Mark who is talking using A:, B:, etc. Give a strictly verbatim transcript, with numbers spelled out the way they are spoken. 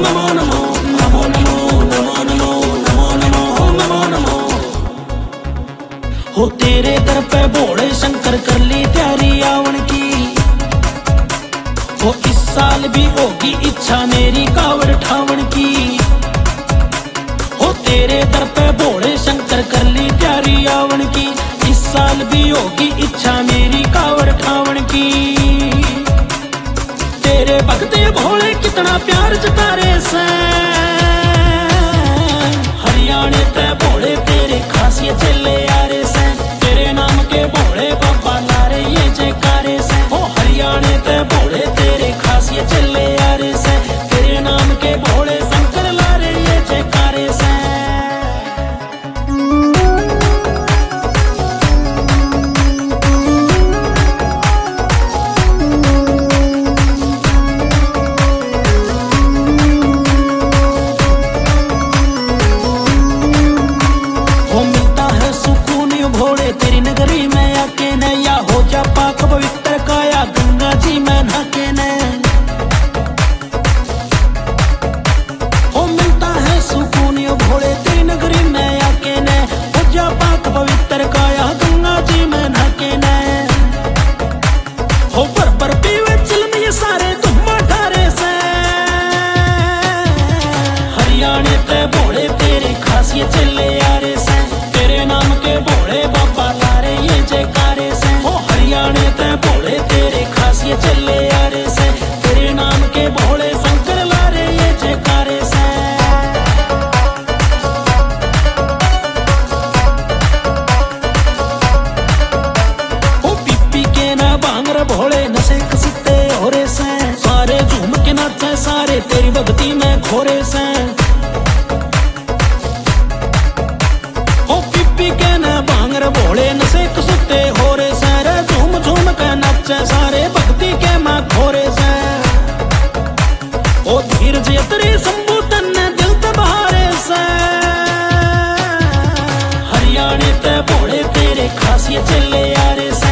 A: नमो नमो नमो नमो नमो नमो नमो नमो नमो नमो। हो तेरे दर पे भोले शंकर कर ली तैयारी आवन की। हो इस साल भी होगी इच्छा मेरी कावड़ ठावन की। हो तेरे दर पे भोले शंकर कर ली तैयारी आवन की। इस साल भी होगी इच्छा मेरी कावड़ ठावन की। तेरे भगते भोले कितना प्यार जतारे से। हरियाणे ते भोले तेरे खासियत चले यारे से। तेरे नाम के भोले बाबा लारे ये जयकारे से। हो हरियाणे ते भोले तेरे खासियत चले यारे से। तेरे नाम के भोले शंकर लारे ये जयकारे से। भोले तेरी नगरी में आके न या हो जा पाक पवित्र काया गंगा जी में नहाके न। हो मिलता है सुकून यो भोले तेरी नगरी में आके न। हो जा पाक पवित्र काया गंगा जी में नहाके न। हो पर पर पीवे चिलम ये सारे धुम्मा ठारे से। हरियाणे ते भोले तेरे खासियत चले यारे से। तेरे नाम के भोले बाबा लारे ये जयकारे से। हो हरियाणे ते भोले तेरे खासियत चले यारे से। तेरे नाम के भोले शंकर लारे ये जयकारे से। हो पीपी के ना भांगर भोले नशे कसीते हो रे से। सारे झूम के नाचे सारे तेरी भक्ति में खोरे से। भोले नशे कसुते हो रे सारे झूम झूम के नाचे सारे भक्ति के मां खोरे से। ओ धीरज यतरी संबूतन ने दिल ते बहारे से। हरियाणे ते भोले तेरे खासियत चले यारे से।